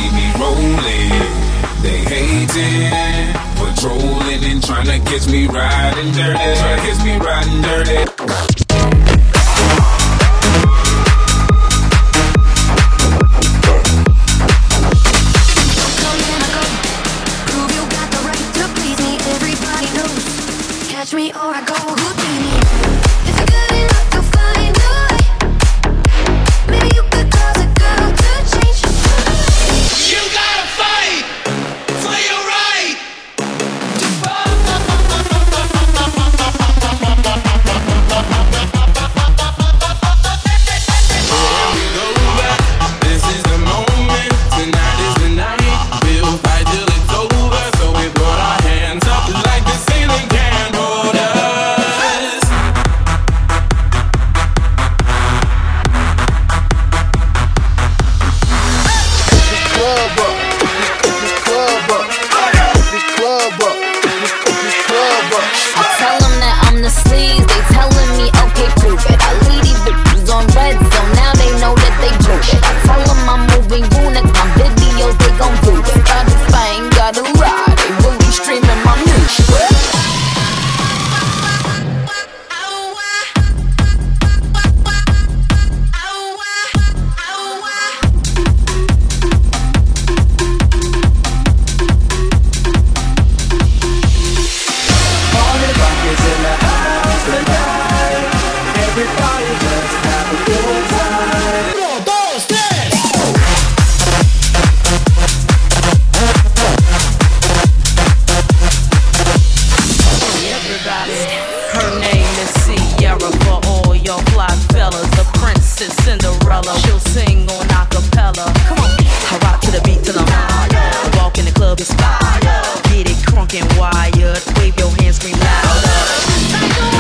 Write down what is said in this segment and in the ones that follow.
see me rolling. They hating, patrolling and trying to catch me riding dirty. Trying to catch me riding dirty. Catch me or I go Houdini. If you're good enough to find a way, maybe you could cause a girl to change. You gotta fight for your right to This is the moment, tonight is the night. We'll fight till it's over, so we put our hands up like the ceiling can't hold us. This club up. This club up. This club up. This club up. I tell them that I'm the sleaze, they telling me okay prove it. I leave these bitches on red, so now they know that they blew it. I tell them I'm moving units, my videos they gon' do it. Got a fame, got a ride, they really streaming my music. All the buckets in the house tonight. Everybody just have a good time. Uno, dos, tres. Everybody, her name is Sierra for all your fly fellas. The princess Cinderella, she'll sing on acapella. Come on, I rock to the beat till I'm high. Walk in the club, it's fire. Get it crunk and wired. Wave your hands, scream louder.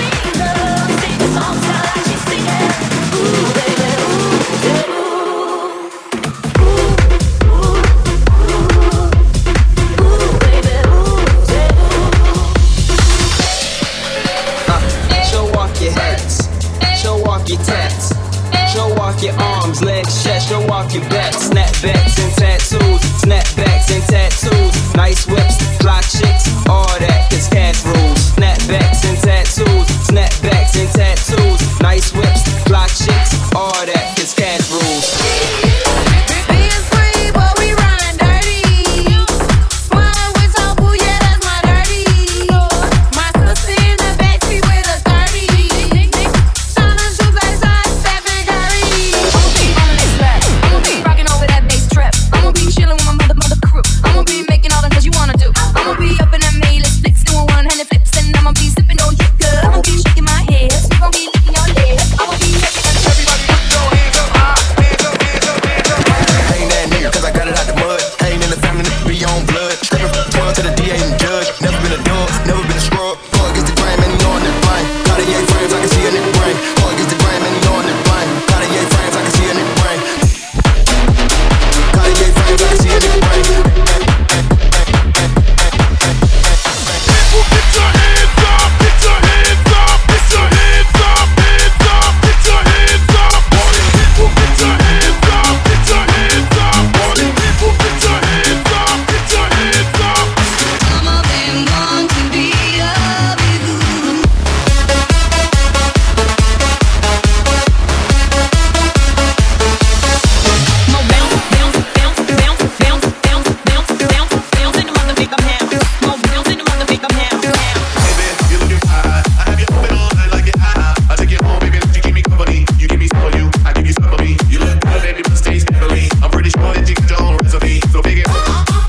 Show off your hats, show off your tats, show off your arms, legs, chest, show off your back. Snapbacks and tattoos, snapbacks and tattoos. Nice whips, fly chicks, all that, cause cash rules. Snapbacks and tattoos, snapbacks and tattoos. Nice whips, fly chicks, all that, cause cash rules. Being free, but we riding dirty. Smiling with some boo, yeah, that's my dirty. My sister in the backseat with a 30. Shining shoes like Stephen Curry. I'ma be on this lap. I'ma be rocking over that bass trap. I'ma be chilling with my mother crew. I'ma be making all the cause you wanna do. I'ma be up in that mailers, flicks doing 100 flips, and I'ma be sipping on liquor. I'ma be shaking my head. You gon' be licking your legs. I'ma be shaking. Everybody put your hands up high, hands up, hands up, hands up. I ain't that nigga, cause I got it out the mud. I ain't in the family, nigga, be on blood. Stepping from 12 to the DA and judge. Never been a dog, never been a scrub. Go against the grain, man, you know I'm that fine. Cartier frames, I can see a nigga brain. Go against the grain, man, you know I'm that fine. Cartier frames, I can see a nigga brain. Cartier frames, I can see a nigga brain. People, get your hands up, get your hands up, get your hands up, hands up, get your hands up. All the people, get your hands up, get your hands up. All the people, get your hands up, get your hands up. Some of them want to be up with you. Mo bounce, bounce, bounce, bounce, bounce, bounce, bounce, bounce, bounce in the motherfucking house. Mo bounce in the motherfucking house. Baby, you looking fine. I have you open all night like your eye. I take you home, baby, you keep me company. You give me some of you, I give you some of me. You look good, baby, but stay steadily. I'm pretty sure that you can do on recipe. So big it.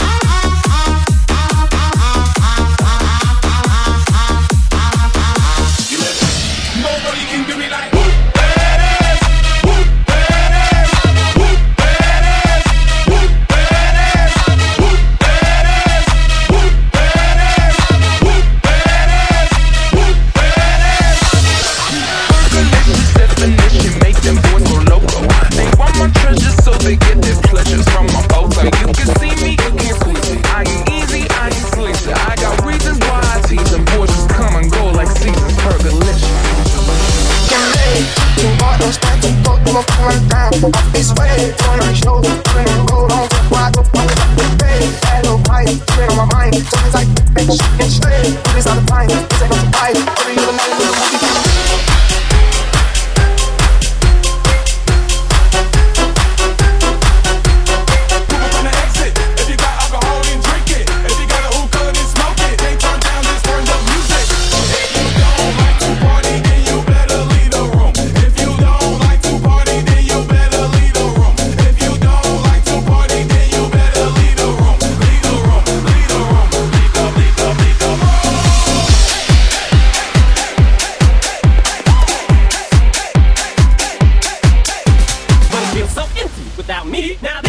Nobody can do me like whoop badass, whoop badass, whoop badass, whoop badass, whoop badass, whoop badass, whoop badass, whoop badass. Fergalicious definition, make them boys go loco. They want my treasures, so they get their pleasures from my photo. You can see me, you can't squeeze me. I ain't easy, I ain't sleazy. I got reasons why I tease them. Boys just come and go like seasons. Fergalicious. Off this way, on our shoulder, turning gold on the fly. mind, straight on my mind. Something's like, bitch, and straight. Put this out of time, this ain't no surprise. Every other night, we're without me. Now